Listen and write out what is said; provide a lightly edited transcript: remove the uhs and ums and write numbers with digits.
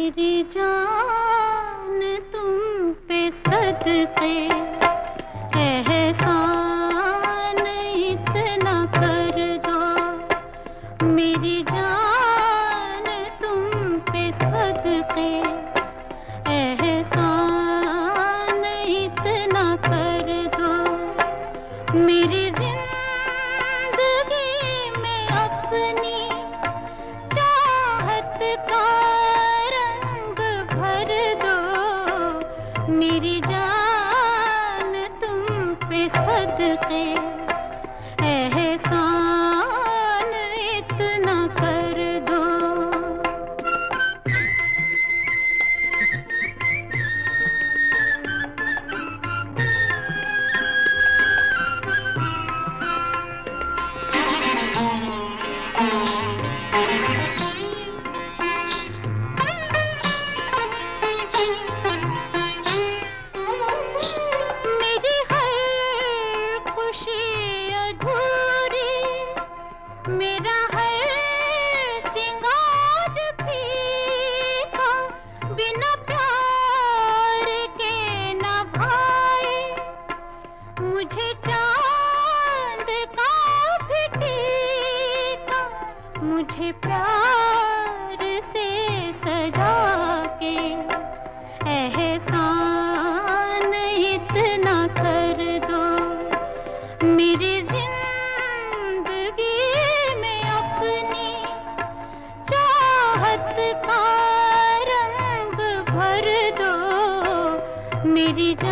मेरी जान तुम पे सदके, एहसान इतना कर दो। मेरी जान तुम पे सदके, एहसान इतना कर दो। मेरी जिंदगी में अपनी चाहत का रंग भर दो। मेरी जान तुम पे सदके, एहसान इतना कर दो। मेरी हर खुशी अधूरी, मेरा हर सिंगार फीका, बिना प्यार के न भाए मुझे चांद का भी टीका। मुझे प्यार से सजा के, एहसान इतना कर दो। मेरी जिंदगी में अपनी चाहत का रंग भर दो। मेरी